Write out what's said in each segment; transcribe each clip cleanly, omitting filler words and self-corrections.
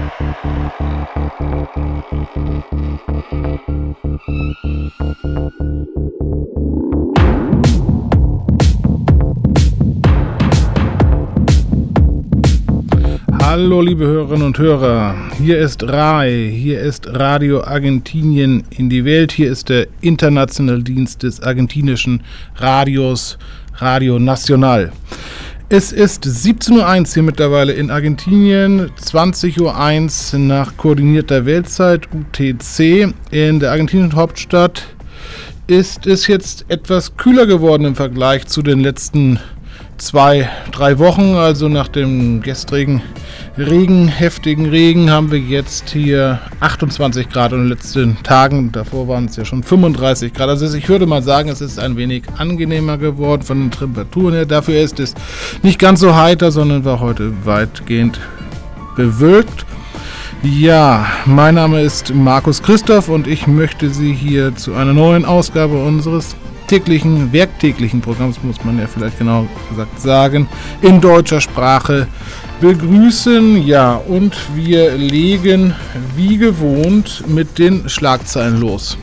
Hallo liebe Hörerinnen und Hörer, hier ist RAI, hier ist Radio Argentinien in die Welt, hier ist der internationale Dienst des argentinischen Radios, Radio Nacional. Es ist 17:01 Uhr hier mittlerweile in Argentinien, 20:01 Uhr nach koordinierter Weltzeit UTC. In der argentinischen Hauptstadt ist es jetzt etwas kühler geworden im Vergleich zu den letzten 2-3 Wochen, also nach dem gestrigen heftigen Regen, haben wir jetzt hier 28 Grad und in den letzten Tagen, davor waren es ja schon 35 Grad. Also ich würde mal sagen, es ist ein wenig angenehmer geworden von den Temperaturen her. Dafür ist es nicht ganz so heiter, sondern war heute weitgehend bewölkt. Ja, mein Name ist Markus Christoph und ich möchte Sie hier zu einer neuen Ausgabe unseres werktäglichen Programms, muss man ja vielleicht genau gesagt sagen, in deutscher Sprache begrüßen. Ja, und wir legen wie gewohnt mit den Schlagzeilen los.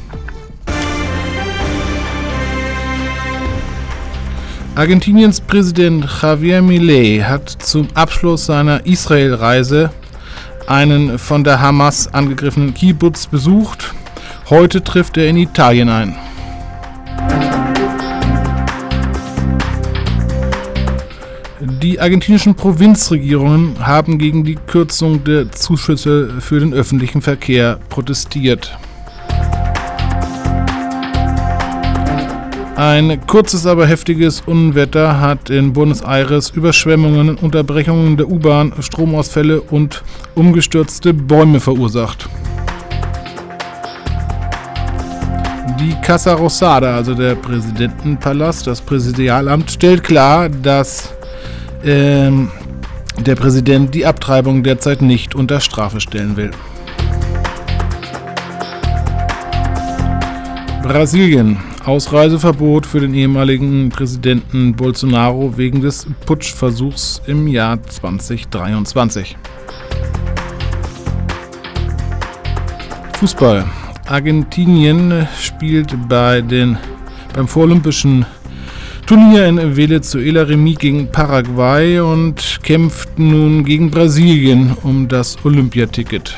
Argentiniens Präsident Javier Milei hat zum Abschluss seiner Israel-Reise einen von der Hamas angegriffenen Kibbutz besucht. Heute trifft er in Italien ein. Die argentinischen Provinzregierungen haben gegen die Kürzung der Zuschüsse für den öffentlichen Verkehr protestiert. Ein kurzes, aber heftiges Unwetter hat in Buenos Aires Überschwemmungen, Unterbrechungen der U-Bahn, Stromausfälle und umgestürzte Bäume verursacht. Die Casa Rosada, also der Präsidentenpalast, das Präsidialamt, stellt klar, dass der Präsident die Abtreibung derzeit nicht unter Strafe stellen will. Brasilien. Ausreiseverbot für den ehemaligen Präsidenten Bolsonaro wegen des Putschversuchs im Jahr 2023. Fußball. Argentinien spielt beim vorolympischen Turnier in Venezuela Remis gegen Paraguay und kämpft nun gegen Brasilien um das Olympiaticket.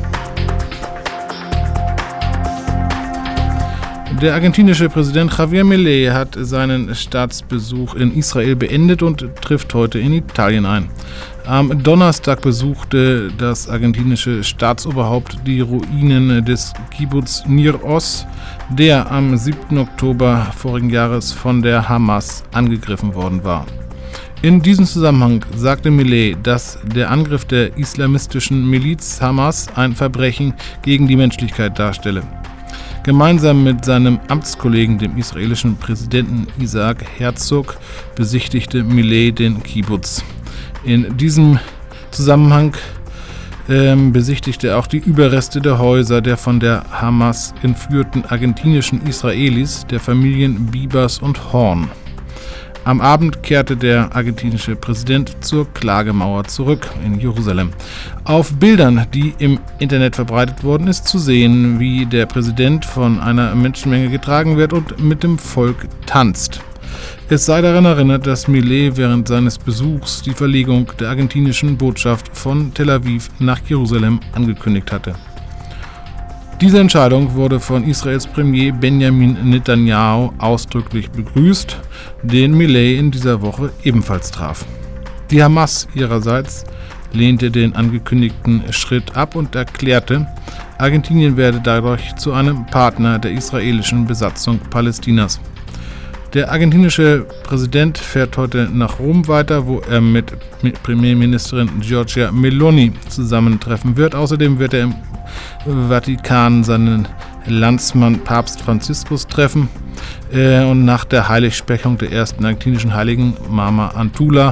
Der argentinische Präsident Javier Milei hat seinen Staatsbesuch in Israel beendet und trifft heute in Italien ein. Am Donnerstag besuchte das argentinische Staatsoberhaupt die Ruinen des Kibbutz Nir Oz, der am 7. Oktober vorigen Jahres von der Hamas angegriffen worden war. In diesem Zusammenhang sagte Milei, dass der Angriff der islamistischen Miliz Hamas ein Verbrechen gegen die Menschlichkeit darstelle. Gemeinsam mit seinem Amtskollegen, dem israelischen Präsidenten Isaac Herzog, besichtigte Milei den Kibbutz. In diesem Zusammenhang besichtigte er auch die Überreste der Häuser der von der Hamas entführten argentinischen Israelis, der Familien Bibas und Horn. Am Abend kehrte der argentinische Präsident zur Klagemauer zurück in Jerusalem. Auf Bildern, die im Internet verbreitet wurden, ist zu sehen, wie der Präsident von einer Menschenmenge getragen wird und mit dem Volk tanzt. Es sei daran erinnert, dass Milei während seines Besuchs die Verlegung der argentinischen Botschaft von Tel Aviv nach Jerusalem angekündigt hatte. Diese Entscheidung wurde von Israels Premier Benjamin Netanyahu ausdrücklich begrüßt, den Milei in dieser Woche ebenfalls traf. Die Hamas ihrerseits lehnte den angekündigten Schritt ab und erklärte, Argentinien werde dadurch zu einem Partner der israelischen Besatzung Palästinas. Der argentinische Präsident fährt heute nach Rom weiter, wo er mit Premierministerin Giorgia Meloni zusammentreffen wird. Außerdem wird er im Vatikan seinen Landsmann Papst Franziskus treffen und nach der Heiligsprechung der ersten argentinischen Heiligen Mama Antula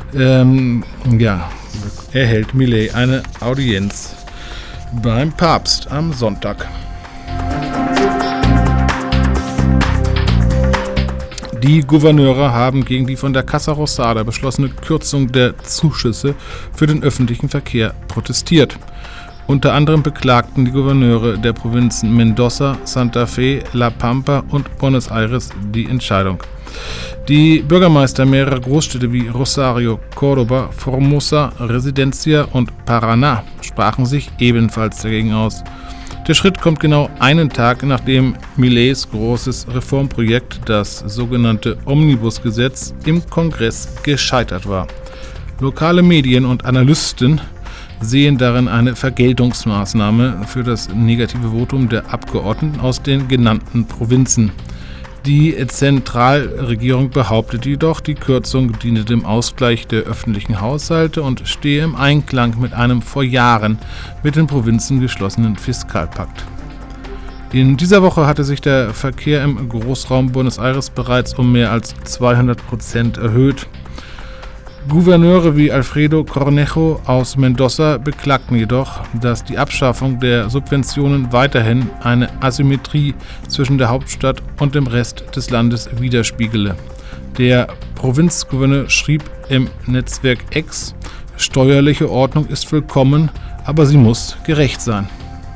erhält Milei eine Audienz beim Papst am Sonntag. Die Gouverneure haben gegen die von der Casa Rosada beschlossene Kürzung der Zuschüsse für den öffentlichen Verkehr protestiert. Unter anderem beklagten die Gouverneure der Provinzen Mendoza, Santa Fe, La Pampa und Buenos Aires die Entscheidung. Die Bürgermeister mehrerer Großstädte wie Rosario, Córdoba, Formosa, Residencia und Paraná sprachen sich ebenfalls dagegen aus. Der Schritt kommt genau einen Tag, nachdem Mileis großes Reformprojekt, das sogenannte Omnibusgesetz, im Kongress gescheitert war. Lokale Medien und Analysten sehen darin eine Vergeltungsmaßnahme für das negative Votum der Abgeordneten aus den genannten Provinzen. Die Zentralregierung behauptet jedoch, die Kürzung diene dem Ausgleich der öffentlichen Haushalte und stehe im Einklang mit einem vor Jahren mit den Provinzen geschlossenen Fiskalpakt. In dieser Woche hatte sich der Verkehr im Großraum Buenos Aires bereits um mehr als 200% erhöht. Gouverneure wie Alfredo Cornejo aus Mendoza beklagten jedoch, dass die Abschaffung der Subventionen weiterhin eine Asymmetrie zwischen der Hauptstadt und dem Rest des Landes widerspiegele. Der Provinzgouverneur schrieb im Netzwerk X: Steuerliche Ordnung ist willkommen, aber sie muss gerecht sein.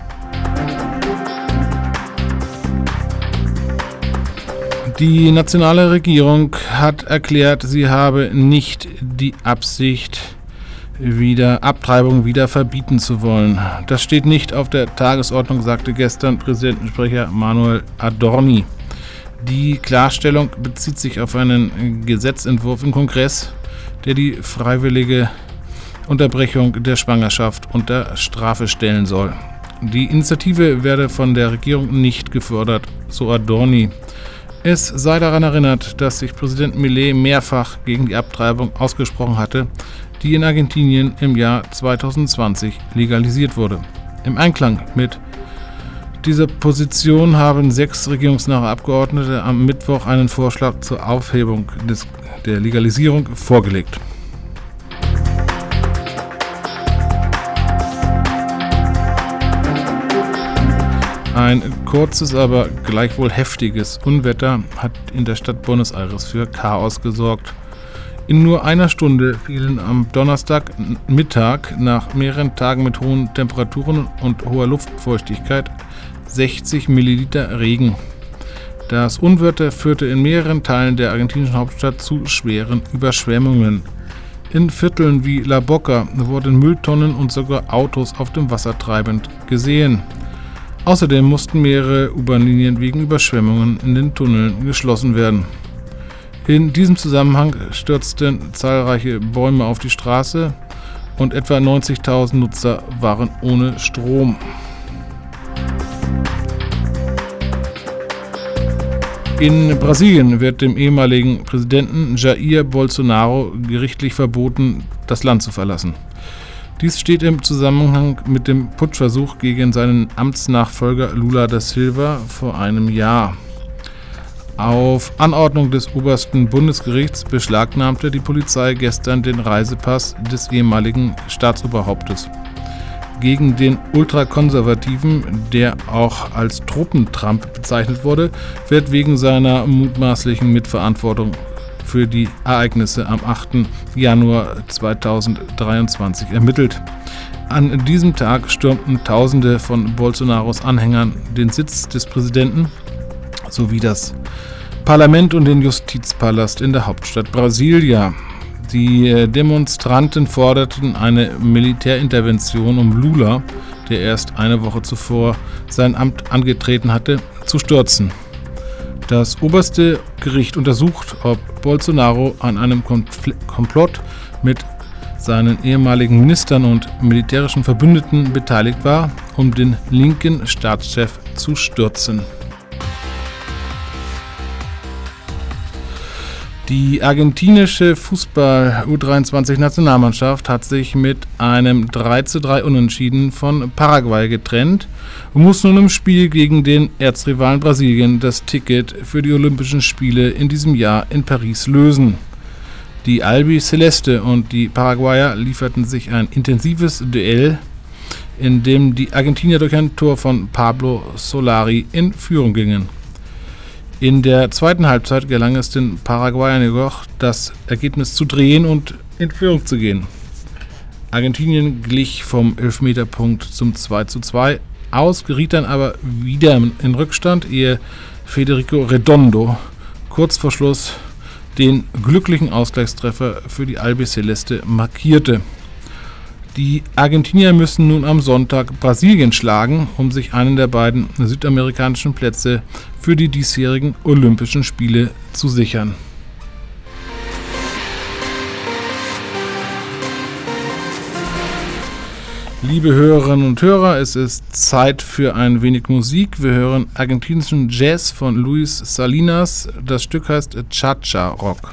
Die nationale Regierung hat erklärt, sie habe nicht die Absicht, Abtreibung wieder verbieten zu wollen. Das steht nicht auf der Tagesordnung, sagte gestern Präsidentensprecher Manuel Adorni. Die Klarstellung bezieht sich auf einen Gesetzentwurf im Kongress, der die freiwillige Unterbrechung der Schwangerschaft unter Strafe stellen soll. Die Initiative werde von der Regierung nicht gefördert, so Adorni. Es sei daran erinnert, dass sich Präsident Milei mehrfach gegen die Abtreibung ausgesprochen hatte, die in Argentinien im Jahr 2020 legalisiert wurde. Im Einklang mit dieser Position haben 6 regierungsnahe Abgeordnete am Mittwoch einen Vorschlag zur Aufhebung der Legalisierung vorgelegt. Ein kurzes, aber gleichwohl heftiges Unwetter hat in der Stadt Buenos Aires für Chaos gesorgt. In nur einer Stunde fielen am Donnerstagmittag nach mehreren Tagen mit hohen Temperaturen und hoher Luftfeuchtigkeit 60 Milliliter Regen. Das Unwetter führte in mehreren Teilen der argentinischen Hauptstadt zu schweren Überschwemmungen. In Vierteln wie La Boca wurden Mülltonnen und sogar Autos auf dem Wasser treibend gesehen. Außerdem mussten mehrere U-Bahn-Linien wegen Überschwemmungen in den Tunneln geschlossen werden. In diesem Zusammenhang stürzten zahlreiche Bäume auf die Straße und etwa 90.000 Nutzer waren ohne Strom. In Brasilien wird dem ehemaligen Präsidenten Jair Bolsonaro gerichtlich verboten, das Land zu verlassen. Dies steht im Zusammenhang mit dem Putschversuch gegen seinen Amtsnachfolger Lula da Silva vor einem Jahr. Auf Anordnung des obersten Bundesgerichts beschlagnahmte die Polizei gestern den Reisepass des ehemaligen Staatsoberhauptes. Gegen den Ultrakonservativen, der auch als Truppen-Trump bezeichnet wurde, wird wegen seiner mutmaßlichen Mitverantwortung für die Ereignisse am 8. Januar 2023 ermittelt. An diesem Tag stürmten Tausende von Bolsonaros Anhängern den Sitz des Präsidenten sowie das Parlament und den Justizpalast in der Hauptstadt Brasilia. Die Demonstranten forderten eine Militärintervention, um Lula, der erst eine Woche zuvor sein Amt angetreten hatte, zu stürzen. Das oberste Gericht untersucht, ob Bolsonaro an einem Komplott mit seinen ehemaligen Ministern und militärischen Verbündeten beteiligt war, um den linken Staatschef zu stürzen. Die argentinische Fußball-U23-Nationalmannschaft hat sich mit einem 3:3 Unentschieden von Paraguay getrennt und muss nun im Spiel gegen den Erzrivalen Brasilien das Ticket für die Olympischen Spiele in diesem Jahr in Paris lösen. Die Albiceleste und die Paraguayer lieferten sich ein intensives Duell, in dem die Argentinier durch ein Tor von Pablo Solari in Führung gingen. In der zweiten Halbzeit gelang es den Paraguayern jedoch, das Ergebnis zu drehen und in Führung zu gehen. Argentinien glich vom Elfmeterpunkt zum 2:2 aus, geriet dann aber wieder in Rückstand, ehe Federico Redondo kurz vor Schluss den glücklichen Ausgleichstreffer für die Albiceleste markierte. Die Argentinier müssen nun am Sonntag Brasilien schlagen, um sich einen der beiden südamerikanischen Plätze für die diesjährigen Olympischen Spiele zu sichern. Liebe Hörerinnen und Hörer, es ist Zeit für ein wenig Musik. Wir hören argentinischen Jazz von Luis Salinas. Das Stück heißt Cha-Cha Rock.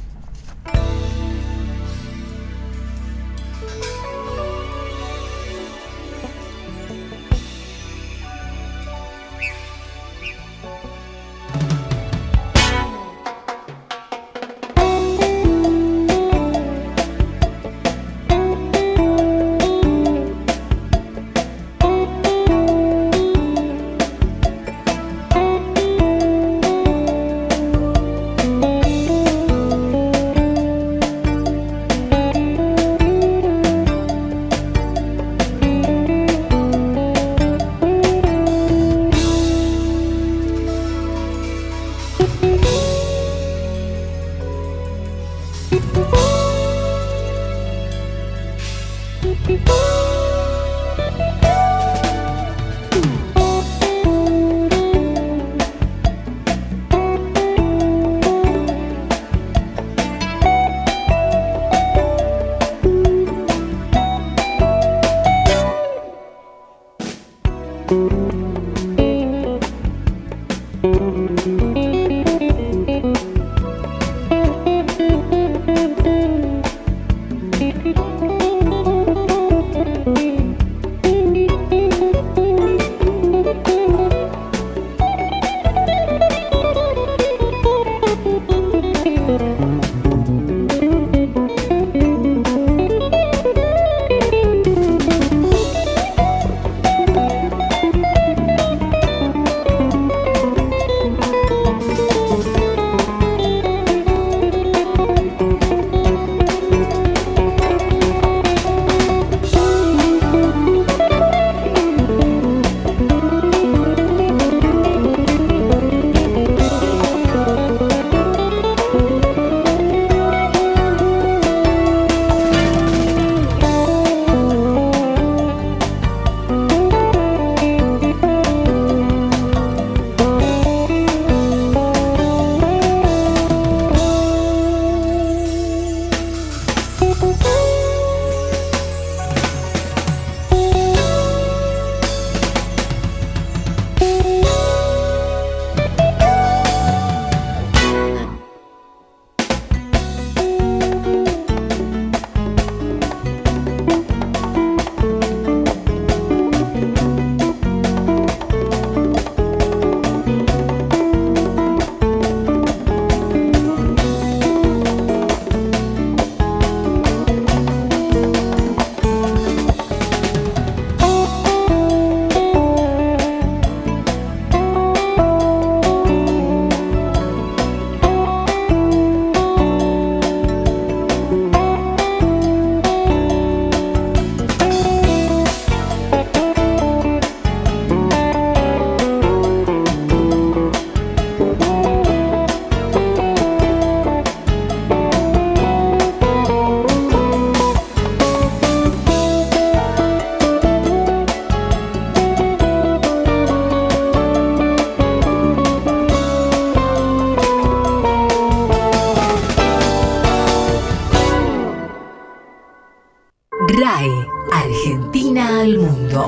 RAI Argentina al mundo.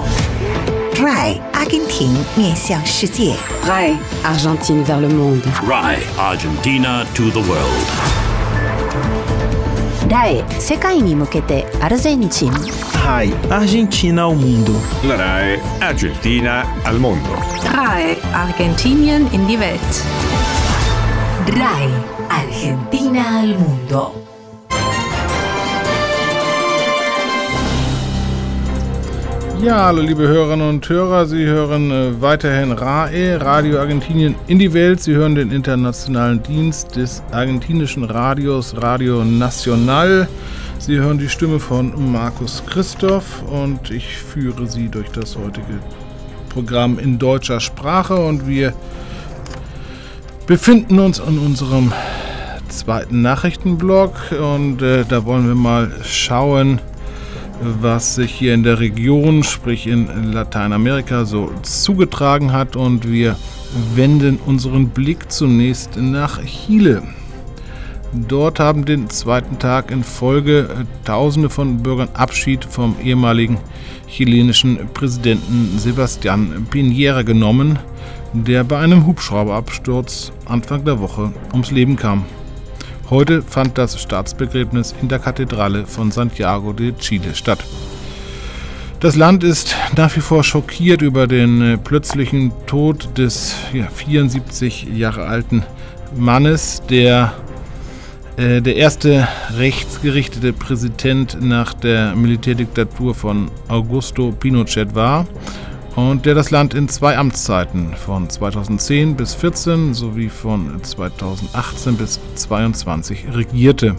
RAI Argentin 面向世界。 RAI Argentine vers le monde. RAI Argentina to the world. RAI 世界に向けてアルゼンチン。 RAI Argentina ao mundo. La RAI Argentina al mundo. RAI Argentinien in die Welt. RAI Argentina al mundo. Ja, hallo liebe Hörerinnen und Hörer, Sie hören weiterhin RAE, Radio Argentinien in die Welt. Sie hören den internationalen Dienst des argentinischen Radios, Radio Nacional. Sie hören die Stimme von Markus Christoph und ich führe Sie durch das heutige Programm in deutscher Sprache und wir befinden uns in unserem zweiten Nachrichtenblock und da wollen wir mal schauen, was sich hier in der Region, sprich in Lateinamerika, so zugetragen hat. Und wir wenden unseren Blick zunächst nach Chile. Dort haben den zweiten Tag in Folge Tausende von Bürgern Abschied vom ehemaligen chilenischen Präsidenten Sebastián Piñera genommen, der bei einem Hubschrauberabsturz Anfang der Woche ums Leben kam. Heute fand das Staatsbegräbnis in der Kathedrale von Santiago de Chile statt. Das Land ist nach wie vor schockiert über den plötzlichen Tod des 74 Jahre alten Mannes, der erste rechtsgerichtete Präsident nach der Militärdiktatur von Augusto Pinochet war und der das Land in 2 Amtszeiten von 2010 bis 2014 sowie von 2018 bis 2022 regierte.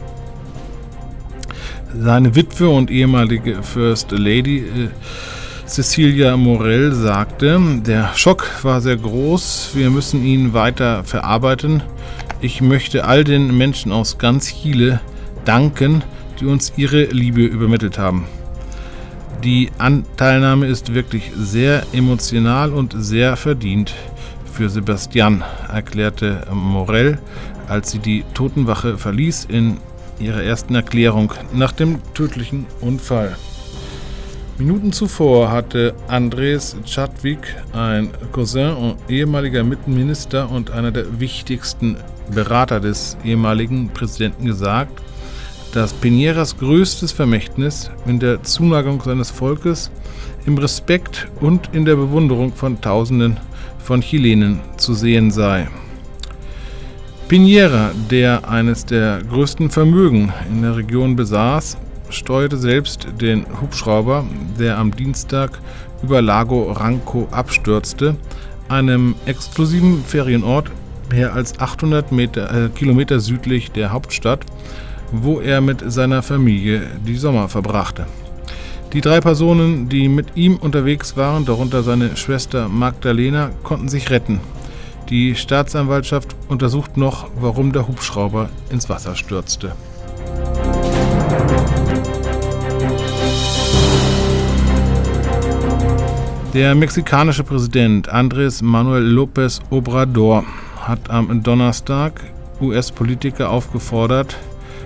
Seine Witwe und ehemalige First Lady Cecilia Morel sagte, der Schock war sehr groß, wir müssen ihn weiter verarbeiten. Ich möchte all den Menschen aus ganz Chile danken, die uns ihre Liebe übermittelt haben. Die Anteilnahme ist wirklich sehr emotional und sehr verdient für Sebastián, erklärte Morel, als sie die Totenwache verließ in ihrer ersten Erklärung nach dem tödlichen Unfall. Minuten zuvor hatte Andrés Chadwick, ein Cousin und ehemaliger Minister und einer der wichtigsten Berater des ehemaligen Präsidenten gesagt, dass Piñeras größtes Vermächtnis in der Zuneigung seines Volkes, im Respekt und in der Bewunderung von Tausenden von Chilenen zu sehen sei. Piñera, der eines der größten Vermögen in der Region besaß, steuerte selbst den Hubschrauber, der am Dienstag über Lago Ranco abstürzte, einem exklusiven Ferienort mehr als 800 Kilometer südlich der Hauptstadt, wo er mit seiner Familie die Sommer verbrachte. Die 3 Personen, die mit ihm unterwegs waren, darunter seine Schwester Magdalena, konnten sich retten. Die Staatsanwaltschaft untersucht noch, warum der Hubschrauber ins Wasser stürzte. Der mexikanische Präsident Andrés Manuel López Obrador hat am Donnerstag US-Politiker aufgefordert,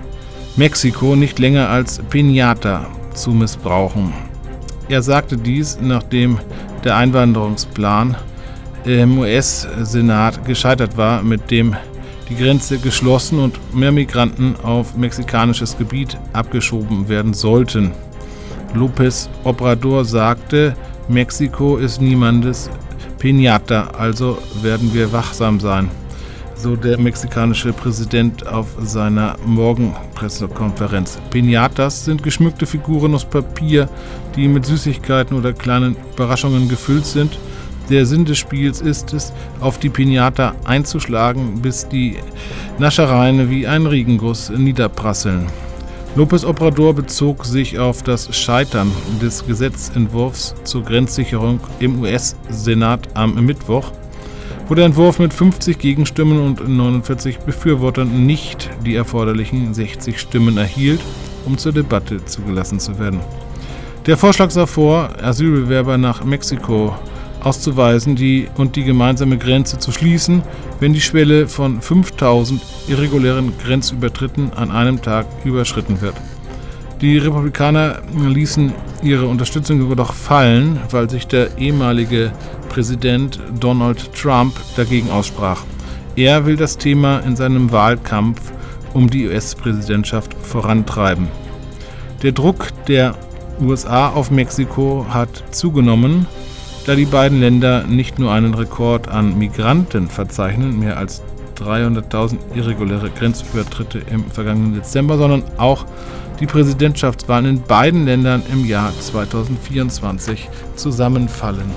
Mexiko nicht länger als Piñata zu missbrauchen. Er sagte dies, nachdem der Einwanderungsplan im US-Senat gescheitert war, mit dem die Grenze geschlossen und mehr Migranten auf mexikanisches Gebiet abgeschoben werden sollten. López Obrador sagte, Mexiko ist niemandes Piñata, also werden wir wachsam sein, so der mexikanische Präsident auf seiner Morgenpressekonferenz. Piñatas sind geschmückte Figuren aus Papier, die mit Süßigkeiten oder kleinen Überraschungen gefüllt sind. Der Sinn des Spiels ist es, auf die Piñata einzuschlagen, bis die Naschereien wie ein Regenguss niederprasseln. López Obrador bezog sich auf das Scheitern des Gesetzentwurfs zur Grenzsicherung im US-Senat am Mittwoch, wo der Entwurf mit 50 Gegenstimmen und 49 Befürwortern nicht die erforderlichen 60 Stimmen erhielt, um zur Debatte zugelassen zu werden. Der Vorschlag sah vor, Asylbewerber nach Mexiko auszuweisen und die gemeinsame Grenze zu schließen, wenn die Schwelle von 5000 irregulären Grenzübertritten an einem Tag überschritten wird. Die Republikaner ließen ihre Unterstützung jedoch fallen, weil sich der ehemalige Präsident Donald Trump dagegen aussprach. Er will das Thema in seinem Wahlkampf um die US-Präsidentschaft vorantreiben. Der Druck der USA auf Mexiko hat zugenommen, da die beiden Länder nicht nur einen Rekord an Migranten verzeichnen, mehr als 300.000 irreguläre Grenzübertritte im vergangenen Dezember, sondern auch die Präsidentschaftswahlen in beiden Ländern im Jahr 2024 zusammenfallen.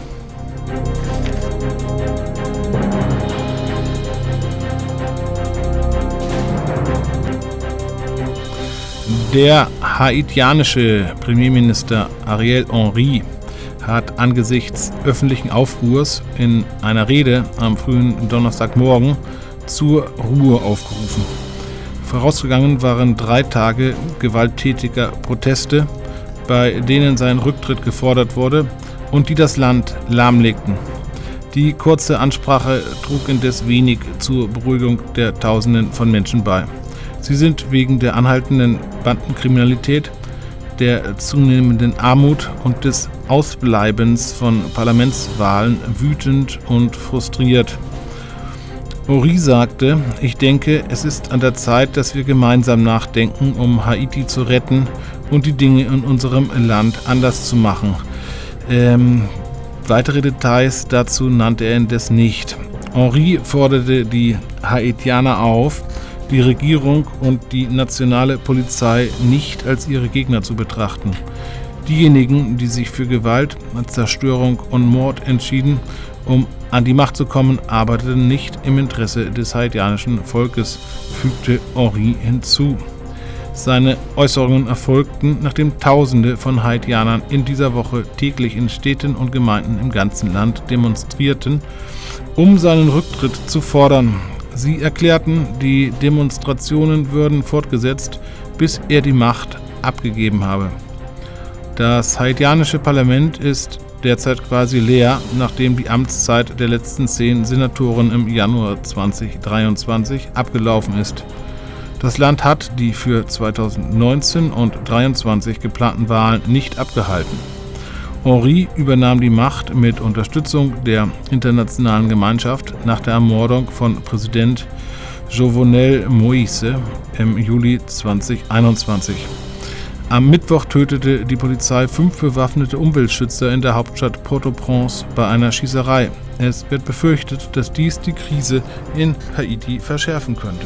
Der haitianische Premierminister Ariel Henry hat angesichts öffentlichen Aufruhrs in einer Rede am frühen Donnerstagmorgen zur Ruhe aufgerufen. Vorausgegangen waren 3 Tage gewalttätiger Proteste, bei denen sein Rücktritt gefordert wurde und die das Land lahmlegten. Die kurze Ansprache trug indes wenig zur Beruhigung der Tausenden von Menschen bei. Sie sind wegen der anhaltenden Bandenkriminalität, der zunehmenden Armut und des Ausbleibens von Parlamentswahlen wütend und frustriert. Henry sagte, ich denke, es ist an der Zeit, dass wir gemeinsam nachdenken, um Haiti zu retten und die Dinge in unserem Land anders zu machen. Weitere Details dazu nannte er indes nicht. Henry forderte die Haitianer auf, die Regierung und die nationale Polizei nicht als ihre Gegner zu betrachten. Diejenigen, die sich für Gewalt, Zerstörung und Mord entschieden, um an die Macht zu kommen, arbeiteten nicht im Interesse des haitianischen Volkes, fügte Henry hinzu. Seine Äußerungen erfolgten, nachdem Tausende von Haitianern in dieser Woche täglich in Städten und Gemeinden im ganzen Land demonstrierten, um seinen Rücktritt zu fordern. Sie erklärten, die Demonstrationen würden fortgesetzt, bis er die Macht abgegeben habe. Das haitianische Parlament ist derzeit quasi leer, nachdem die Amtszeit der letzten 10 Senatoren im Januar 2023 abgelaufen ist. Das Land hat die für 2019 und 2023 geplanten Wahlen nicht abgehalten. Henry übernahm die Macht mit Unterstützung der internationalen Gemeinschaft nach der Ermordung von Präsident Jovenel Moïse im Juli 2021. Am Mittwoch tötete die Polizei 5 bewaffnete Umweltschützer in der Hauptstadt Port-au-Prince bei einer Schießerei. Es wird befürchtet, dass dies die Krise in Haiti verschärfen könnte.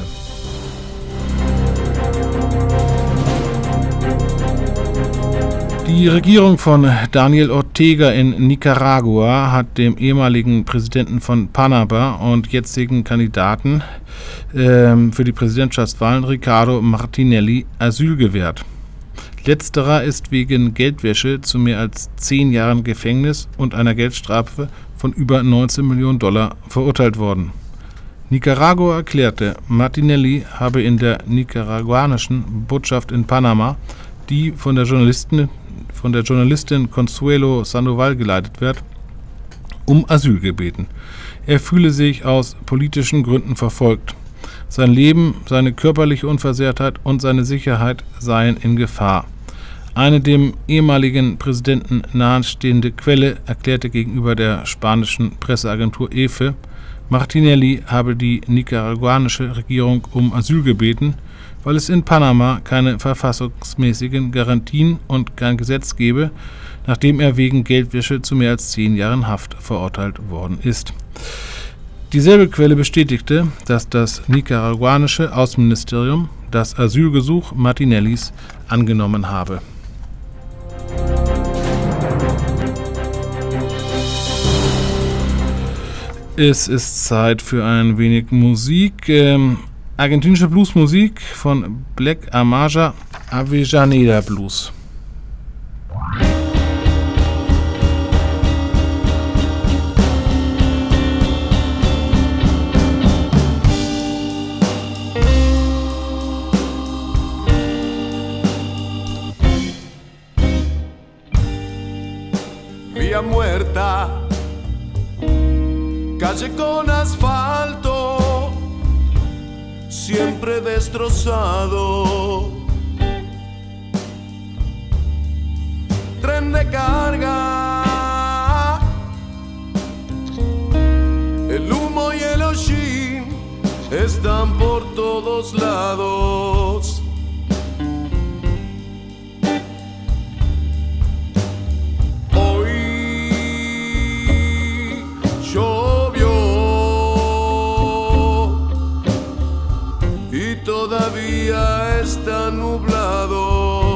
Die Regierung von Daniel Ortega in Nicaragua hat dem ehemaligen Präsidenten von Panama und jetzigen Kandidaten für die Präsidentschaftswahlen Ricardo Martinelli Asyl gewährt. Letzterer ist wegen Geldwäsche zu mehr als 10 Jahren Gefängnis und einer Geldstrafe von über $19 Millionen verurteilt worden. Nicaragua erklärte, Martinelli habe in der nicaraguanischen Botschaft in Panama, die von der Journalistin Consuelo Sandoval geleitet wird, um Asyl gebeten. Er fühle sich aus politischen Gründen verfolgt. Sein Leben, seine körperliche Unversehrtheit und seine Sicherheit seien in Gefahr. Eine dem ehemaligen Präsidenten nahestehende Quelle erklärte gegenüber der spanischen Presseagentur EFE, Martinelli habe die nicaraguanische Regierung um Asyl gebeten, weil es in Panama keine verfassungsmäßigen Garantien und kein Gesetz gebe, nachdem er wegen Geldwäsche zu mehr als 10 Jahren Haft verurteilt worden ist. Dieselbe Quelle bestätigte, dass das nicaraguanische Außenministerium das Asylgesuch Martinellis angenommen habe. Es ist Zeit für ein wenig Musik. Argentinische Bluesmusik von Black Amaja, Avellaneda Blues. Vía muerta, calle con asfalto, siempre destrozado. Tren de carga, el humo y el hollín están por todos lados. Todavía está nublado.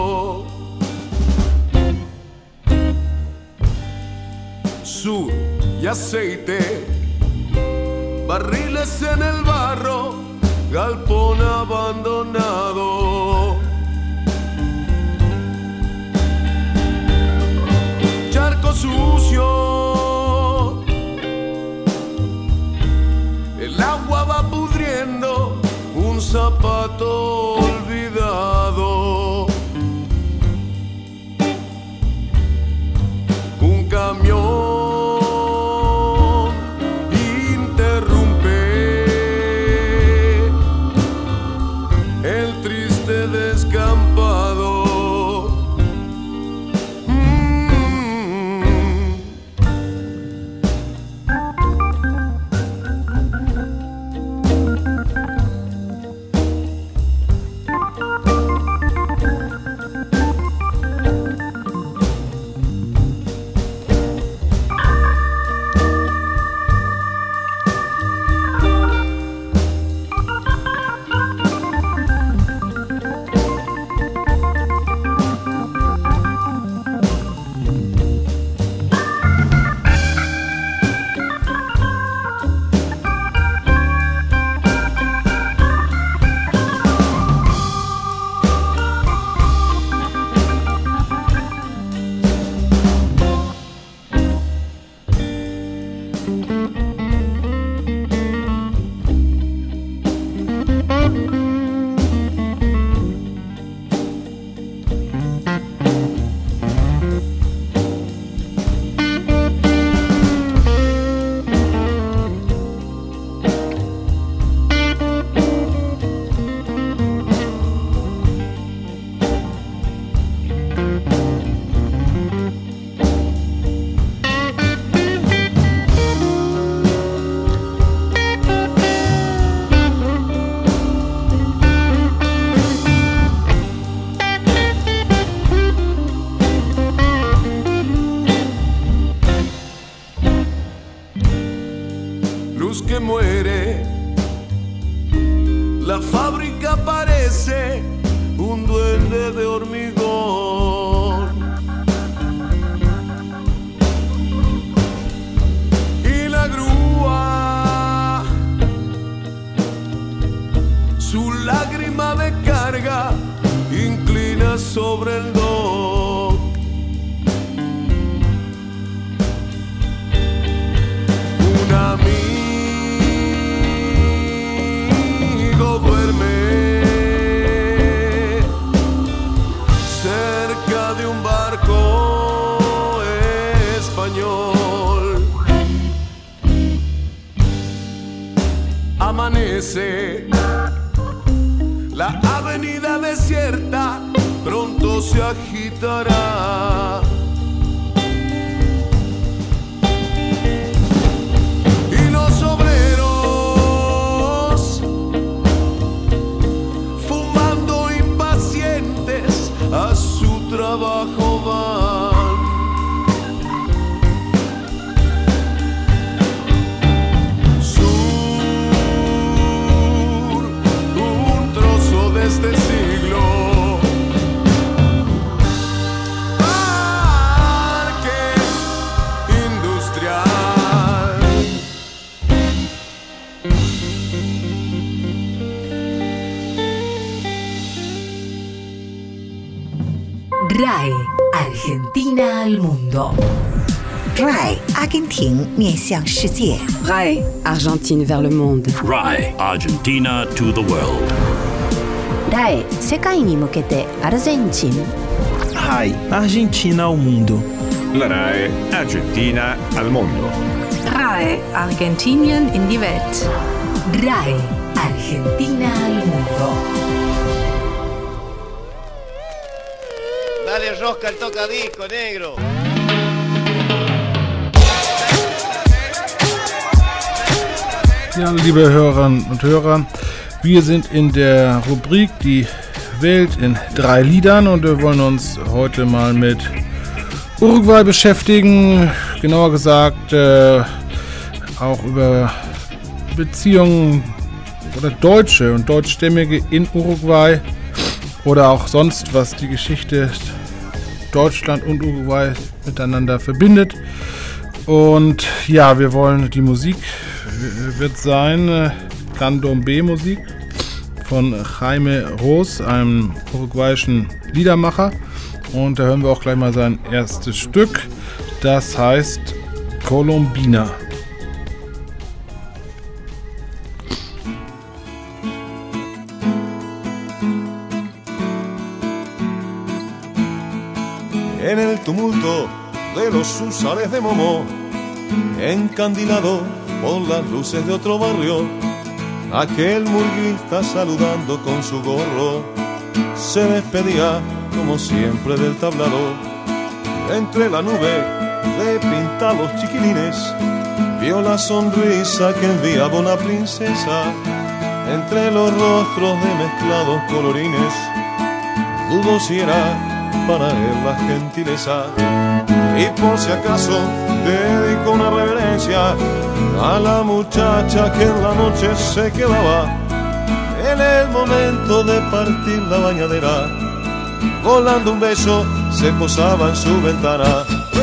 sur y aceite, barriles en el barro, galpón abandonado, charco sucio, el agua va pudriendo un zapato olvidado, un camión que muere, la fábrica parece un duende de hormigón y la grúa su lágrima de carga inclina sobre el dock. Un amigo duerme cerca de un barco español. Amanece, la avenida desierta pronto se agitará. Y los obreros, fumando impacientes, a su trabajo van. Sur, un trozo de este siglo. Parque industrial. RAE, Argentina al mundo. RAI 阿根廷面向世界。 RAE Argentine vers le monde. RAE Argentina to the world. RAE 世界に向けてアルゼンチン。 RAI Argentina ao mundo. La RAE Argentina al mundo. RAE Argentinien in die Welt. RAE, Argentina al mundo. Dale rosca al tocadisco, negro. Ja, liebe Hörerinnen und Hörer, wir sind in der Rubrik Die Welt in 3 Liedern und wir wollen uns heute mal mit Uruguay beschäftigen. Genauer gesagt auch über Beziehungen oder Deutsche und Deutschstämmige in Uruguay oder auch sonst, was die Geschichte Deutschland und Uruguay miteinander verbindet. Und ja, die Musik wird sein Candombe-Musik von Jaime Roos, einem uruguayischen Liedermacher. Und da hören wir auch gleich mal sein erstes Stück. Das heißt Colombina. En el tumulto de los Susales de Momó, encandilado por las luces de otro barrio, aquel murguista saludando con su gorro se despedía como siempre del tablado. Entre la nube de pintados chiquilines vio la sonrisa que enviaba una princesa. Entre los rostros de mezclados colorines dudó si era para él la gentileza, y por si acaso dedicó una reverencia a la muchacha que en la noche se quedaba. En el momento de partir la bañadera, volando un beso se posaba en su ventana.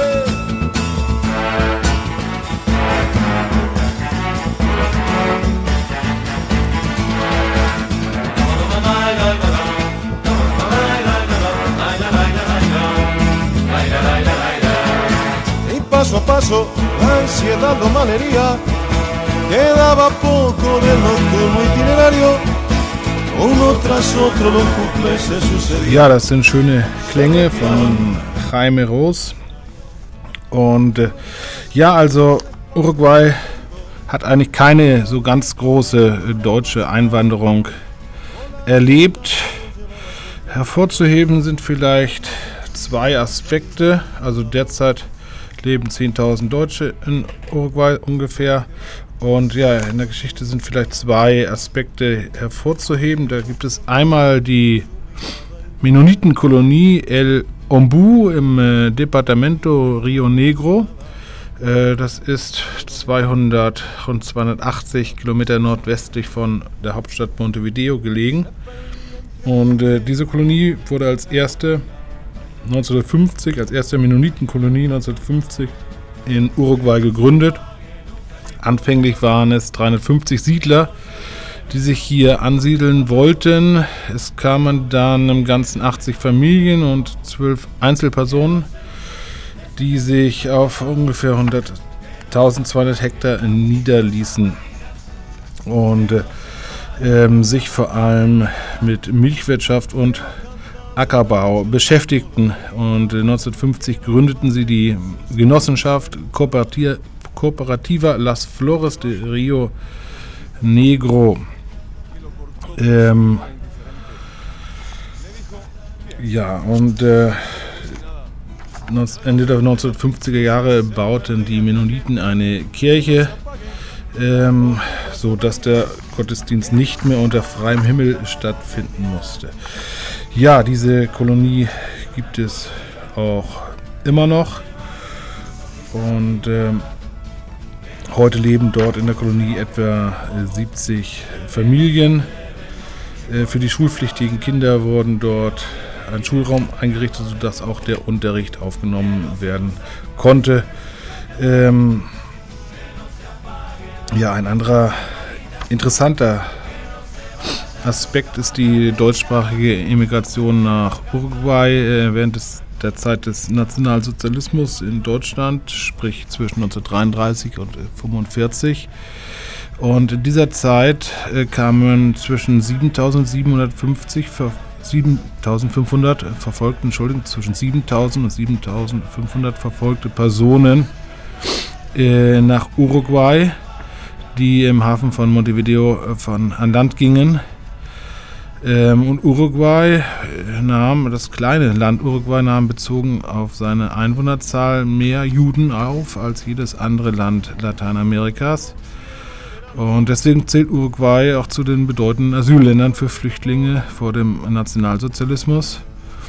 Paso a paso, la ansiedad lo malhería, quedaba poco del nocturno itinerario, uno tras otro los cumples se sucedían. Ja, das sind schöne Klänge von Jaime Roos. Und ja, also Uruguay hat eigentlich keine so ganz große deutsche Einwanderung erlebt. Hervorzuheben sind vielleicht zwei Aspekte, also derzeit leben 10.000 Deutsche in Uruguay ungefähr. Und ja, in der Geschichte sind vielleicht zwei Aspekte hervorzuheben. Da gibt es einmal die Mennonitenkolonie El Ombú im Departamento Rio Negro. Das ist rund 280 Kilometer nordwestlich von der Hauptstadt Montevideo gelegen. Und diese Kolonie wurde als erste Mennonitenkolonie 1950 in Uruguay gegründet. Anfänglich waren es 350 Siedler, die sich hier ansiedeln wollten. Es kamen dann im Ganzen 80 Familien und 12 Einzelpersonen, die sich auf ungefähr 1.200 Hektar niederließen und sich vor allem mit Milchwirtschaft und Ackerbau beschäftigten. Und 1950 gründeten sie die Genossenschaft Cooperativa Las Flores de Rio Negro. Ende der 1950er Jahre bauten die Mennoniten eine Kirche, so dass der Gottesdienst nicht mehr unter freiem Himmel stattfinden musste. Ja, diese Kolonie gibt es auch immer noch und heute leben dort in der Kolonie etwa 70 Familien. Für die schulpflichtigen Kinder wurden dort ein Schulraum eingerichtet, sodass auch der Unterricht aufgenommen werden konnte. Ein anderer interessanter Aspekt ist die deutschsprachige Emigration nach Uruguay während der Zeit des Nationalsozialismus in Deutschland, sprich zwischen 1933 und 1945. Und in dieser Zeit kamen zwischen 7.500 und 7.500 verfolgte Personen nach Uruguay, die im Hafen von Montevideo an Land gingen. Und das kleine Land Uruguay nahm bezogen auf seine Einwohnerzahl mehr Juden auf als jedes andere Land Lateinamerikas. Und deswegen zählt Uruguay auch zu den bedeutenden Asylländern für Flüchtlinge vor dem Nationalsozialismus.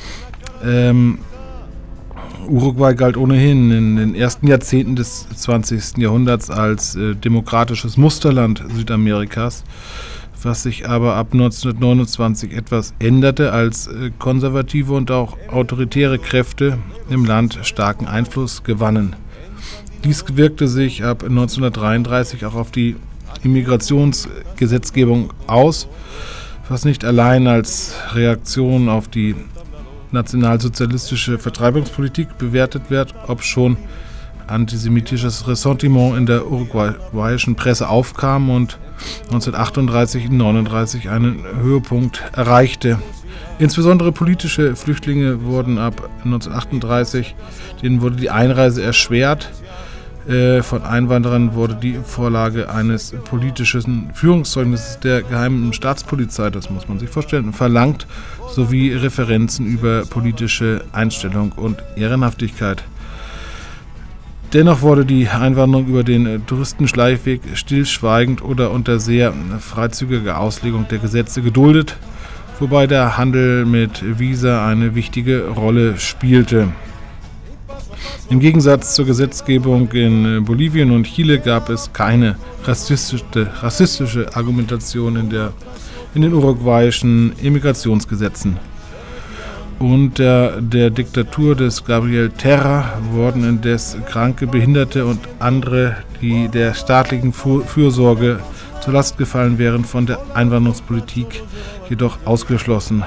Uruguay galt ohnehin in den ersten Jahrzehnten des 20. Jahrhunderts als demokratisches Musterland Südamerikas, was sich aber ab 1929 etwas änderte, als konservative und auch autoritäre Kräfte im Land starken Einfluss gewannen. Dies wirkte sich ab 1933 auch auf die Immigrationsgesetzgebung aus, was nicht allein als Reaktion auf die nationalsozialistische Vertreibungspolitik bewertet wird, obschon antisemitisches Ressentiment in der uruguayischen Presse aufkam und 1938 und 1939 einen Höhepunkt erreichte. Insbesondere politische Flüchtlinge wurden ab 1938, denen wurde die Einreise erschwert. Von Einwanderern wurde die Vorlage eines politischen Führungszeugnisses der geheimen Staatspolizei, das muss man sich vorstellen, verlangt, sowie Referenzen über politische Einstellung und Ehrenhaftigkeit. Dennoch wurde die Einwanderung über den Touristenschleichweg stillschweigend oder unter sehr freizügiger Auslegung der Gesetze geduldet, wobei der Handel mit Visa eine wichtige Rolle spielte. Im Gegensatz zur Gesetzgebung in Bolivien und Chile gab es keine rassistische Argumentation in den uruguayischen Immigrationsgesetzen. Unter der Diktatur des Gabriel Terra wurden indes Kranke, Behinderte und andere, die der staatlichen Fürsorge zur Last gefallen wären, von der Einwanderungspolitik jedoch ausgeschlossen.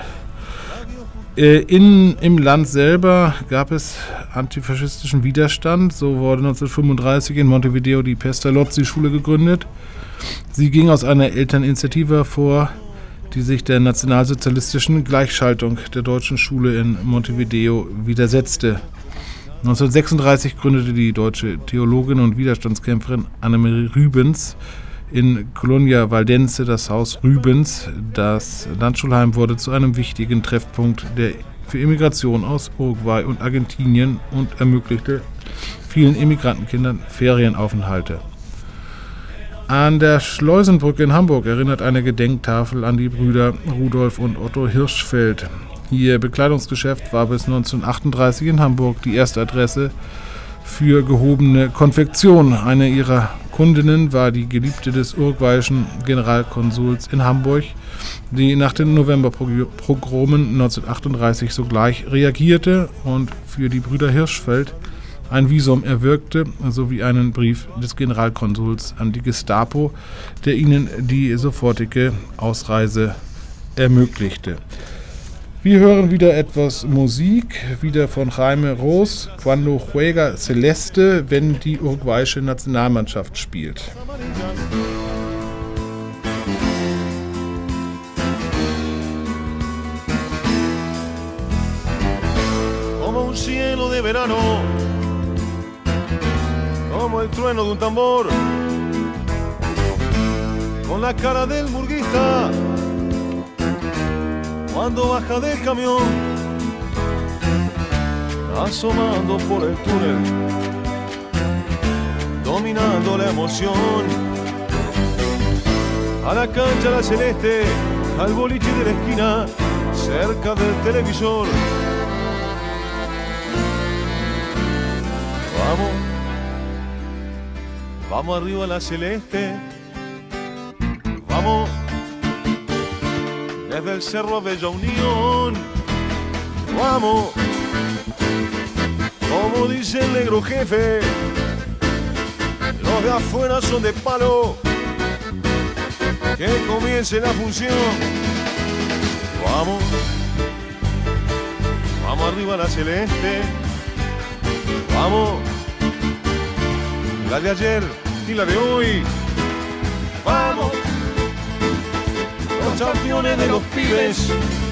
Im Land selber gab es antifaschistischen Widerstand. So wurde 1935 in Montevideo die Pestalozzi-Schule gegründet. Sie ging aus einer Elterninitiative hervor, die sich der nationalsozialistischen Gleichschaltung der deutschen Schule in Montevideo widersetzte. 1936 gründete die deutsche Theologin und Widerstandskämpferin Annemarie Rübens in Colonia Valdense das Haus Rübens. Das Landschulheim wurde zu einem wichtigen Treffpunkt für Immigration aus Uruguay und Argentinien und ermöglichte vielen Immigrantenkindern Ferienaufenthalte. An der Schleusenbrücke in Hamburg erinnert eine Gedenktafel an die Brüder Rudolf und Otto Hirschfeld. Ihr Bekleidungsgeschäft war bis 1938 in Hamburg die erste Adresse für gehobene Konfektion. Eine ihrer Kundinnen war die Geliebte des uruguayischen Generalkonsuls in Hamburg, die nach den Novemberpogromen 1938 sogleich reagierte und für die Brüder Hirschfeld ein Visum erwirkte, sowie einen Brief des Generalkonsuls an die Gestapo, der ihnen die sofortige Ausreise ermöglichte. Wir hören wieder etwas Musik, wieder von Jaime Roos, Cuando juega Celeste, wenn die uruguayische Nationalmannschaft spielt. Como un cielo de verano, como el trueno de un tambor, con la cara del murguista cuando baja del camión, asomando por el túnel, dominando la emoción, a la cancha la celeste, al boliche de la esquina, cerca del televisor. Vamos, vamos arriba la celeste, vamos. Desde el cerro a Bella Unión, vamos, como dice el negro jefe, los de afuera son de palo, que comience la función. Vamos, vamos arriba la celeste, vamos, la de ayer y la de hoy, vamos. Los campeones de los pibes,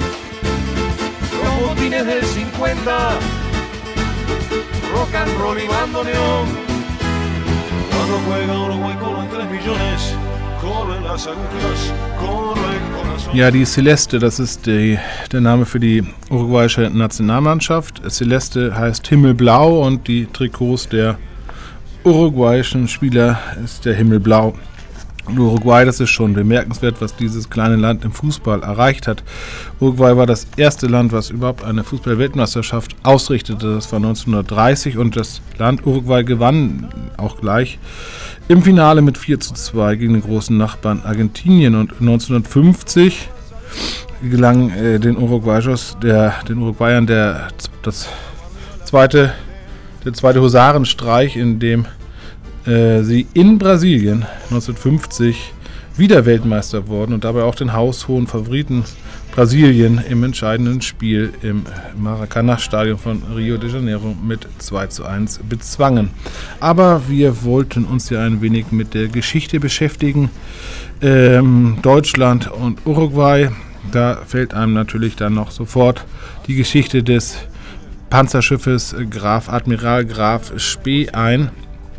los botines del 50, rock and roll y bandoneón. Cuando juega Uruguay corren 3 millones, corren las agujas, corre el corazón. Ja, die Celeste, das ist der Name für die uruguayische Nationalmannschaft. Celeste heißt Himmelblau und die Trikots der uruguayischen Spieler ist der Himmelblau. Uruguay, das ist schon bemerkenswert, was dieses kleine Land im Fußball erreicht hat. Uruguay war das erste Land, was überhaupt eine Fußball-Weltmeisterschaft ausrichtete. Das war 1930 und das Land Uruguay gewann auch gleich im Finale mit 4:2 gegen den großen Nachbarn Argentinien. Und 1950 gelang den Uruguayern der zweite Husarenstreich, in dem sie in Brasilien 1950 wieder Weltmeister wurden und dabei auch den haushohen Favoriten Brasilien im entscheidenden Spiel im Maracanã-Stadion von Rio de Janeiro mit 2:1 bezwangen. Aber wir wollten uns ja ein wenig mit der Geschichte beschäftigen. Deutschland und Uruguay, da fällt einem natürlich dann noch sofort die Geschichte des Panzerschiffes Admiral Graf Spee ein,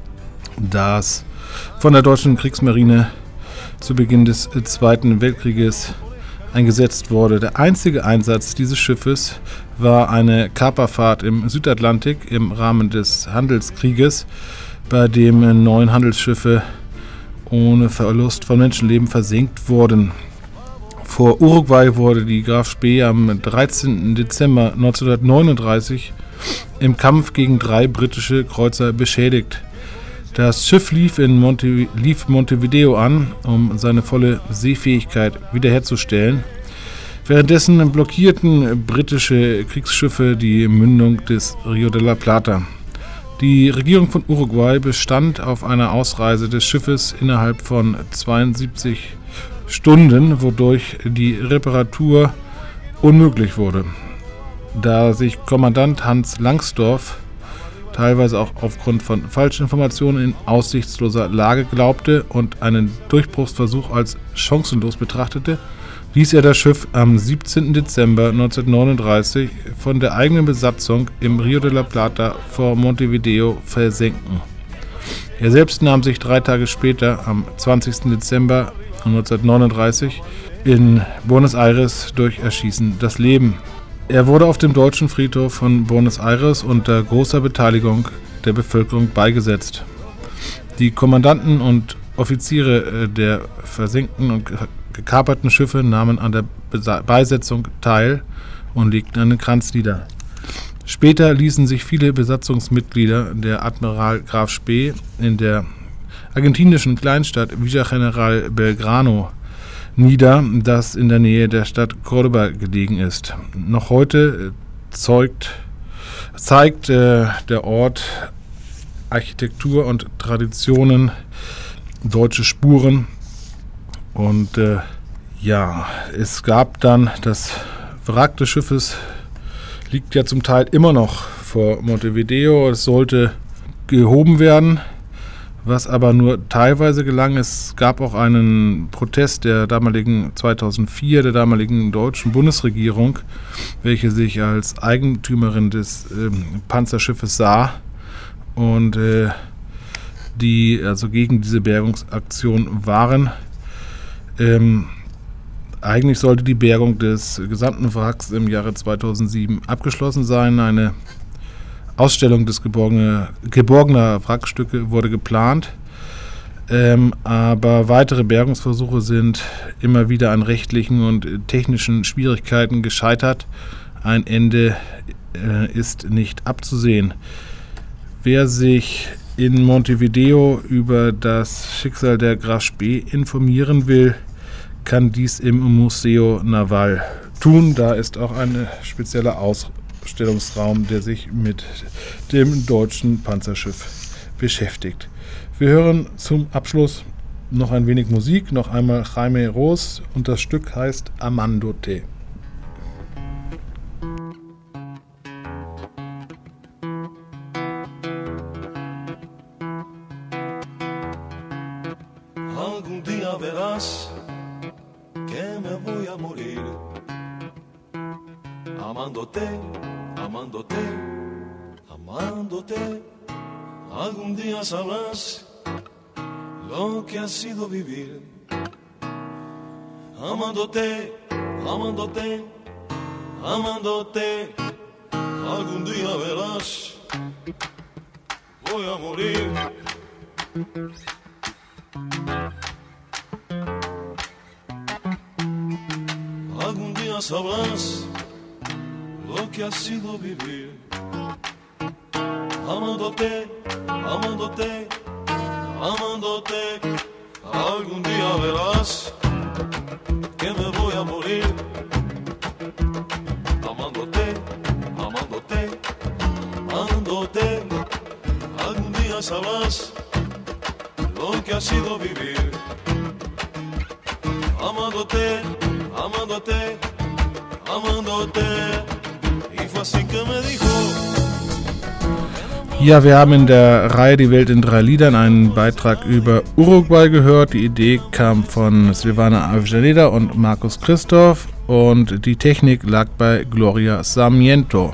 das von der deutschen Kriegsmarine zu Beginn des Zweiten Weltkrieges eingesetzt wurde. Der einzige Einsatz dieses Schiffes war eine Kaperfahrt im Südatlantik im Rahmen des Handelskrieges, bei dem 9 Handelsschiffe ohne Verlust von Menschenleben versenkt wurden. Vor Uruguay wurde die Graf Spee am 13. Dezember 1939 im Kampf gegen 3 britische Kreuzer beschädigt. Das Schiff lief Montevideo an, um seine volle Seefähigkeit wiederherzustellen. Währenddessen blockierten britische Kriegsschiffe die Mündung des Rio de la Plata. Die Regierung von Uruguay bestand auf einer Ausreise des Schiffes innerhalb von 72 Stunden, wodurch die Reparatur unmöglich wurde. Da sich Kommandant Hans Langsdorff teilweise auch aufgrund von Falschinformationen in aussichtsloser Lage glaubte und einen Durchbruchsversuch als chancenlos betrachtete, ließ er das Schiff am 17. Dezember 1939 von der eigenen Besatzung im Rio de la Plata vor Montevideo versenken. Er selbst nahm sich 3 Tage später, am 20. Dezember 1939, in Buenos Aires durch Erschießen das Leben. Er wurde auf dem deutschen Friedhof von Buenos Aires unter großer Beteiligung der Bevölkerung beigesetzt. Die Kommandanten und Offiziere der versenkten und gekaperten Schiffe nahmen an der Beisetzung teil und legten einen Kranz nieder. Später ließen sich viele Besatzungsmitglieder der Admiral Graf Spee in der argentinischen Kleinstadt Villa General Belgrano nieder, das in der Nähe der Stadt Córdoba gelegen ist. Noch heute zeigt der Ort Architektur und Traditionen, deutsche Spuren. Und es gab dann das Wrack des Schiffes, liegt ja zum Teil immer noch vor Montevideo. Es sollte gehoben werden, was aber nur teilweise gelang. Es gab auch einen Protest der damaligen deutschen Bundesregierung, welche sich als Eigentümerin des Panzerschiffes sah und die also gegen diese Bergungsaktion waren. Eigentlich sollte die Bergung des gesamten Wracks im Jahre 2007 abgeschlossen sein. Eine Ausstellung des geborgener Wrackstücke wurde geplant, aber weitere Bergungsversuche sind immer wieder an rechtlichen und technischen Schwierigkeiten gescheitert. Ein Ende ist nicht abzusehen. Wer sich in Montevideo über das Schicksal der Graf Spee informieren will, kann dies im Museo Naval tun. Da ist auch ein spezieller Ausstellungsraum, der sich mit dem deutschen Panzerschiff beschäftigt. Wir hören zum Abschluss noch ein wenig Musik, noch einmal Jaime Roos und das Stück heißt Amándote. Algún día verás que me voy a morir amándote, amándote, amándote. Algún día sabrás lo que ha sido vivir amándote, amándote, amándote. Algún día verás, voy a morir. Algún día sabrás lo que ha sido vivir amándote, amándote, amándote. Algún día verás que me voy a morir amándote, amándote, amándote. Algún día sabrás lo que ha sido vivir. Amándote, amándote, amándote. Y fue así que me dijo. Ja, wir haben in der Reihe Die Welt in 3 Liedern einen Beitrag über Uruguay gehört. Die Idee kam von Silvana Avellaneda und Markus Christoph und die Technik lag bei Gloria Sarmiento.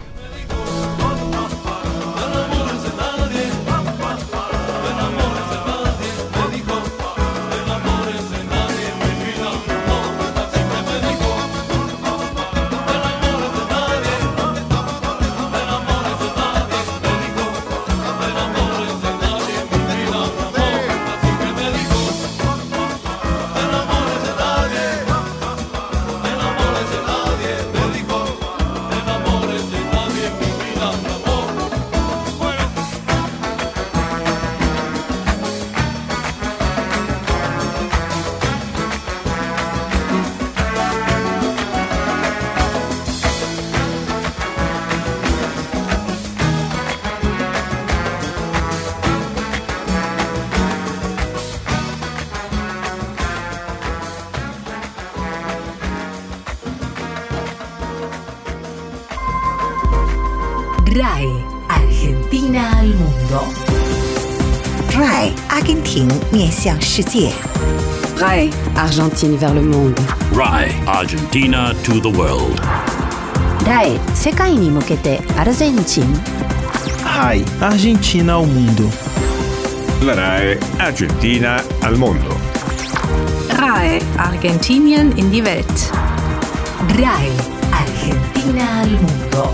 RAI, Argentina al mundo. RAI, 阿根廷面向世界。 RAI, Argentine vers le monde. RAI, Argentina to the world. RAI, 世界に向けてアルゼンチン。 RAI, Argentina ao mundo. La RAI Argentina al mondo. RAI, Argentinien in die Welt. RAI, Argentina al mundo.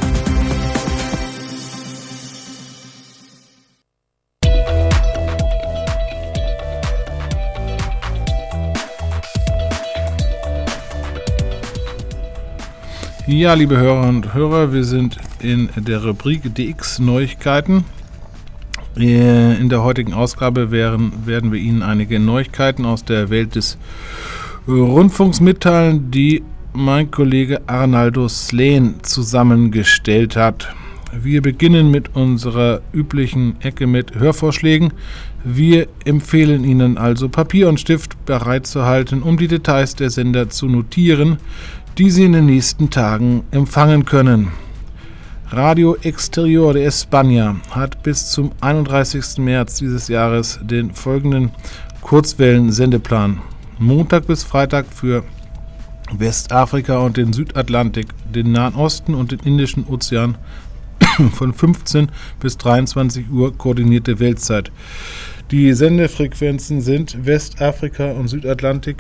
Ja, liebe Hörerinnen und Hörer, wir sind in der Rubrik DX-Neuigkeiten. In der heutigen Ausgabe werden wir Ihnen einige Neuigkeiten aus der Welt des Rundfunks mitteilen, die mein Kollege Arnaldo Sleen zusammengestellt hat. Wir beginnen mit unserer üblichen Ecke mit Hörvorschlägen. Wir empfehlen Ihnen also Papier und Stift bereitzuhalten, um die Details der Sender zu notieren, die Sie in den nächsten Tagen empfangen können. Radio Exterior de España hat bis zum 31. März dieses Jahres den folgenden Kurzwellen-Sendeplan. Montag bis Freitag für Westafrika und den Südatlantik, den Nahen Osten und den Indischen Ozean von 15 bis 23 Uhr koordinierte Weltzeit. Die Sendefrequenzen sind Westafrika und Südatlantik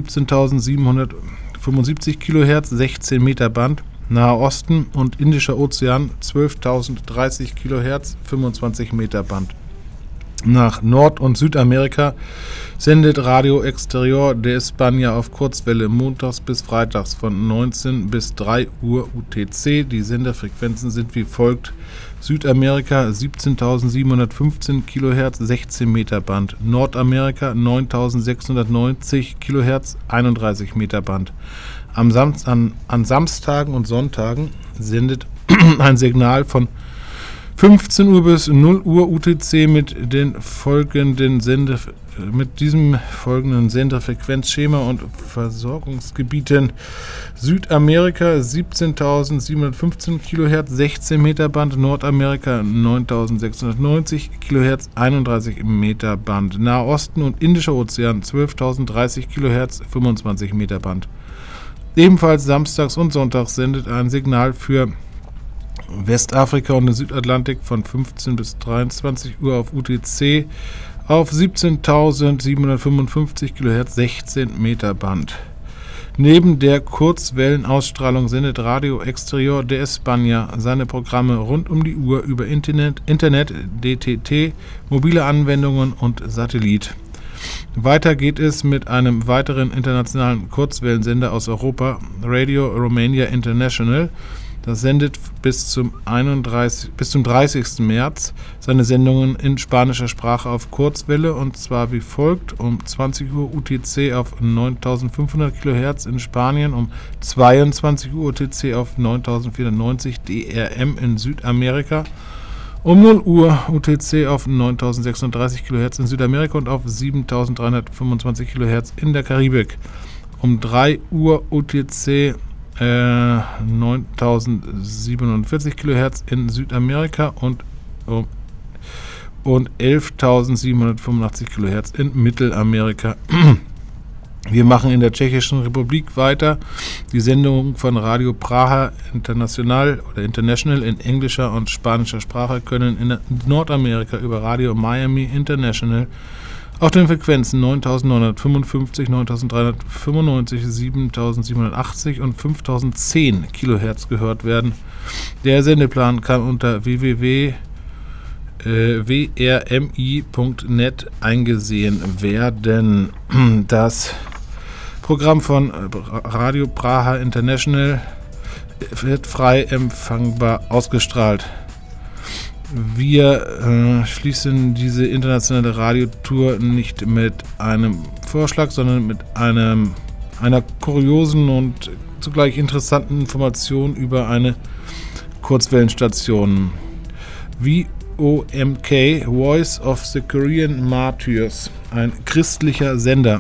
17.775 kHz, 16 Meter Band, Nahe Osten und Indischer Ozean 12.030 kHz, 25 Meter Band. Nach Nord- und Südamerika sendet Radio Exterior de España auf Kurzwelle montags bis freitags von 19 bis 3 Uhr UTC. Die Senderfrequenzen sind wie folgt: Südamerika 17.715 kHz, 16 Meter Band, Nordamerika 9.690 kHz, 31 Meter Band. An Samstagen und Sonntagen sendet ein Signal von 15 Uhr bis 0 Uhr UTC mit diesem folgenden Senderfrequenzschema und Versorgungsgebieten: Südamerika 17.715 kHz, 16 Meter Band, Nordamerika 9.690 kHz, 31 Meter Band, Nahe Osten und Indischer Ozean 12.030 kHz, 25 Meter Band. Ebenfalls samstags und sonntags sendet ein Signal für Westafrika und den Südatlantik von 15 bis 23 Uhr auf UTC auf 17.755 kHz, 16 Meter Band. Neben der Kurzwellenausstrahlung sendet Radio Exterior de España seine Programme rund um die Uhr über Internet, DTT, mobile Anwendungen und Satellit. Weiter geht es mit einem weiteren internationalen Kurzwellensender aus Europa, Radio Romania International. Das sendet bis zum 30. März seine Sendungen in spanischer Sprache auf Kurzwelle, und zwar wie folgt: um 20 Uhr UTC auf 9.500 kHz in Spanien, um 22 Uhr UTC auf 9.490 DRM in Südamerika, Um 0 Uhr UTC auf 9630 kHz in Südamerika und auf 7325 kHz in der Karibik. Um 3 Uhr UTC 9047 kHz in Südamerika und 11.785 kHz in Mittelamerika. Wir machen in der Tschechischen Republik weiter. Die Sendungen von Radio Praha International in englischer und spanischer Sprache können in Nordamerika über Radio Miami International auf den Frequenzen 9955, 9395, 7780 und 5010 kHz gehört werden. Der Sendeplan kann unter www.wrmi.net eingesehen werden. Das Programm von Radio Praha International wird frei empfangbar ausgestrahlt. Wir schließen diese internationale Radiotour nicht mit einem Vorschlag, sondern mit einer kuriosen und zugleich interessanten Information über eine Kurzwellenstation. VOMK, Voice of the Korean Martyrs, ein christlicher Sender,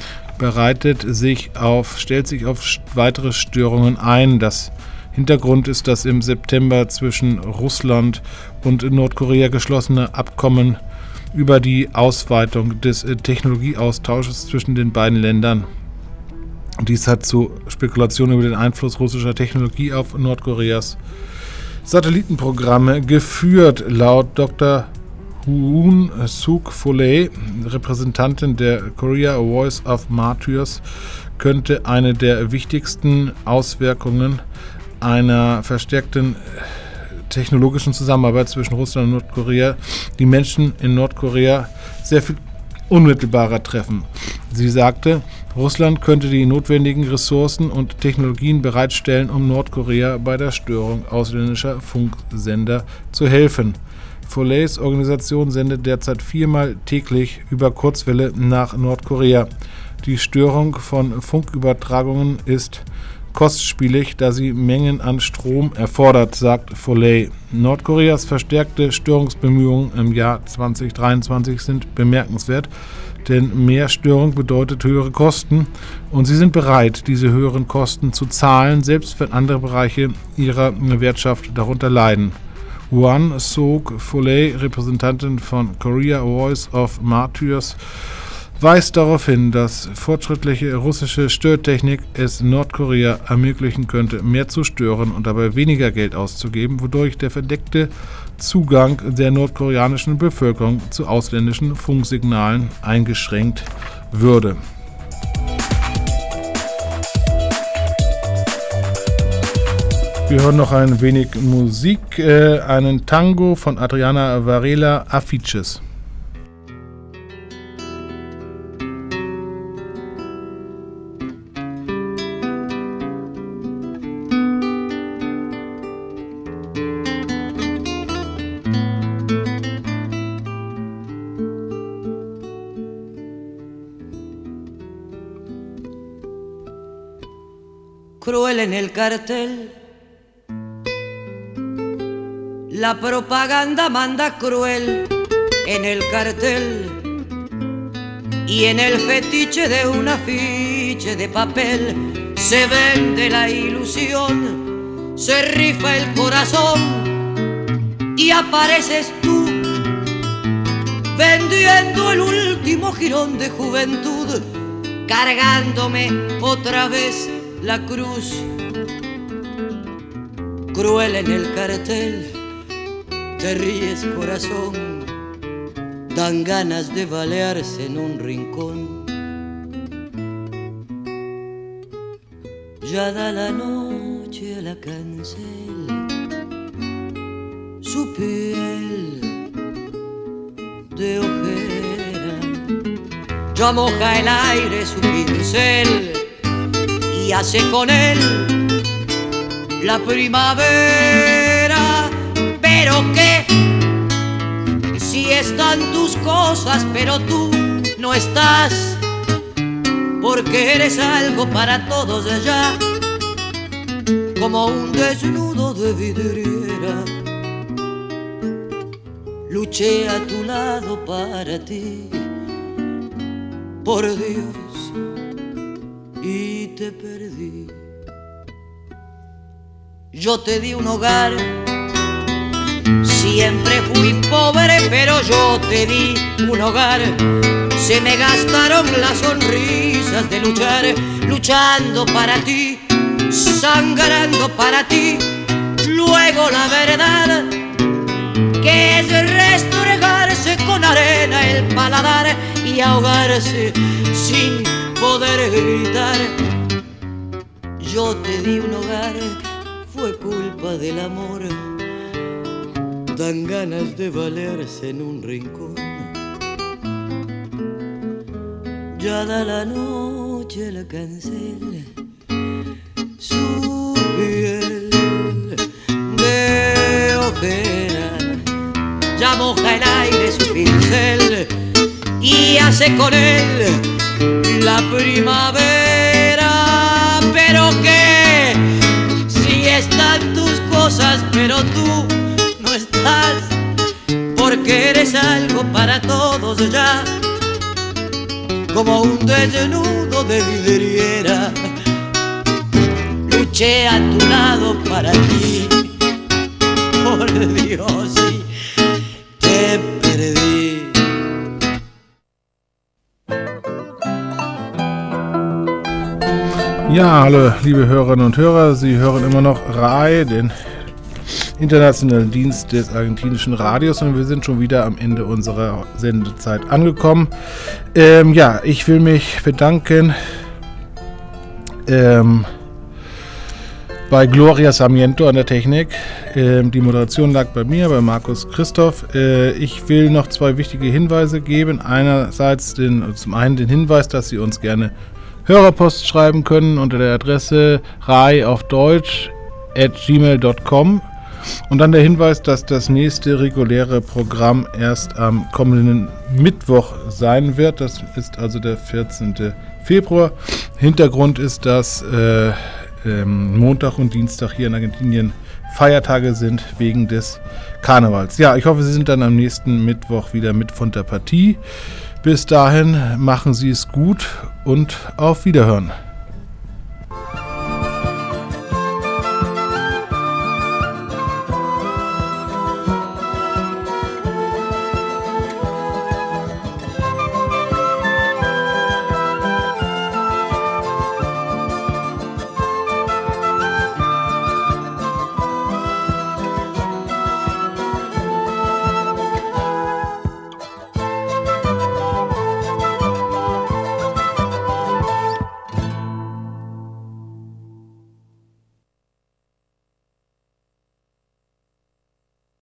stellt sich auf weitere Störungen ein. Das Hintergrund ist das im September zwischen Russland und Nordkorea geschlossene Abkommen über die Ausweitung des Technologieaustausches zwischen den beiden Ländern. Dies hat zu Spekulationen über den Einfluss russischer Technologie auf Nordkoreas Satellitenprogramme geführt. Laut Dr. Hoon Suk Foley, Repräsentantin der Korea Voice of Martyrs, könnte eine der wichtigsten Auswirkungen einer verstärkten technologischen Zusammenarbeit zwischen Russland und Nordkorea die Menschen in Nordkorea sehr viel unmittelbarer treffen. Sie sagte, Russland könnte die notwendigen Ressourcen und Technologien bereitstellen, um Nordkorea bei der Störung ausländischer Funksender zu helfen. Foleys Organisation sendet derzeit 4-mal täglich über Kurzwelle nach Nordkorea. Die Störung von Funkübertragungen ist kostspielig, da sie Mengen an Strom erfordert, sagt Foley. Nordkoreas verstärkte Störungsbemühungen im Jahr 2023 sind bemerkenswert, denn mehr Störung bedeutet höhere Kosten und sie sind bereit, diese höheren Kosten zu zahlen, selbst wenn andere Bereiche ihrer Wirtschaft darunter leiden. Hwan Sok Foley, Repräsentantin von Korea Voice of Martyrs, weist darauf hin, dass fortschrittliche russische Störtechnik es Nordkorea ermöglichen könnte, mehr zu stören und dabei weniger Geld auszugeben, wodurch der verdeckte Zugang der nordkoreanischen Bevölkerung zu ausländischen Funksignalen eingeschränkt würde. Wir hören noch ein wenig Musik, einen Tango von Adriana Varela, Afiches. Cruel en el cartel, la propaganda manda cruel en el cartel y en el fetiche de un afiche de papel se vende la ilusión, se rifa el corazón y apareces tú vendiendo el último jirón de juventud, cargándome otra vez la cruz. Cruel en el cartel, te ríes corazón, dan ganas de balearse en un rincón. Ya da la noche a la cancel, su piel de ojera, ya moja el aire su pincel y hace con él la primavera. Pero qué, si están tus cosas, pero tú no estás, porque eres algo para todos allá, como un desnudo de vidriera. luché a tu lado para ti, por Dios, y te perdí. Yo te di un hogar, siempre fui pobre, pero yo te di un hogar. Se me gastaron las sonrisas de luchar, luchando para ti, sangrando para ti. Luego la verdad, que es restregarse con arena el paladar y ahogarse sin poder gritar. Yo te di un hogar, fue culpa del amor. Dan ganas de valerse en un rincón. Ya da la noche la cancel, su piel de ojera ya moja el aire su pincel y hace con él la primavera. Pero que si están tus cosas, pero tú no estás, porque eres algo para todos ya, como un desnudo de vidriera. Luché a tu lado para ti, por Dios, y te perdí. Ja, hallo liebe Hörerinnen und Hörer, Sie hören immer noch RAI, den internationalen Dienst des argentinischen Radios, und wir sind schon wieder am Ende unserer Sendezeit angekommen. Ich will mich bedanken bei Gloria Sarmiento an der Technik. Die Moderation lag bei mir, bei Markus Christoph. Ich will noch 2 wichtige Hinweise geben. Einerseits zum einen den Hinweis, dass Sie uns gerne Hörerpost schreiben können unter der Adresse rai@gmail.com. Und dann der Hinweis, dass das nächste reguläre Programm erst am kommenden Mittwoch sein wird. Das ist also der 14. Februar. Hintergrund ist, dass Montag und Dienstag hier in Argentinien Feiertage sind wegen des Karnevals. Ja, ich hoffe, Sie sind dann am nächsten Mittwoch wieder mit von der Partie. Bis dahin machen Sie es gut und auf Wiederhören.